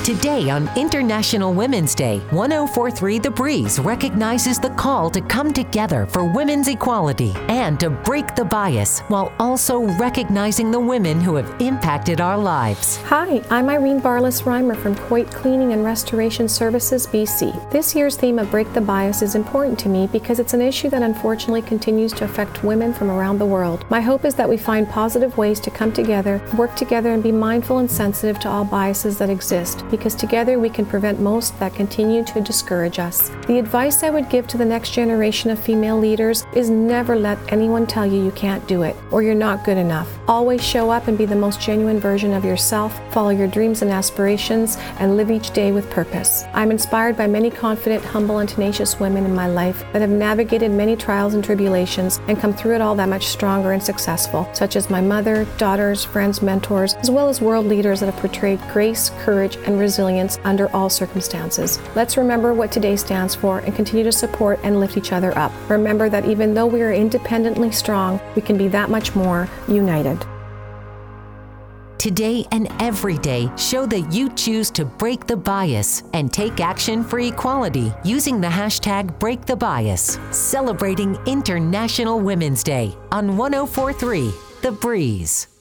Today on International Women's Day, 104.3 The Breeze recognizes the call to come together for women's equality and to break the bias while also recognizing the women who have impacted our lives. Hi, I'm Irene Barlas-Reimer from Coit Cleaning and Restoration Services, BC. This year's theme of Break the Bias is important to me because it's an issue that unfortunately continues to affect women from around the world. My hope is that we find positive ways to come together, work together, and be mindful and sensitive to all biases that exist, because together we can prevent most that continue to discourage us. The advice I would give to the next generation of female leaders is never let anyone tell you can't do it or you're not good enough. Always show up and be the most genuine version of yourself, follow your dreams and aspirations, and live each day with purpose. I'm inspired by many confident, humble, and tenacious women in my life that have navigated many trials and tribulations and come through it all that much stronger and successful, such as my mother, daughters, friends, mentors, as well as world leaders that have portrayed grace, courage, and resilience under all circumstances. Let's remember what today stands for and continue to support and lift each other up. Remember that even though we are independently strong, we can be that much more united. Today and every day, show that you choose to break the bias and take action for equality using the hashtag #BreakTheBias, celebrating International Women's Day on 104.3 The Breeze.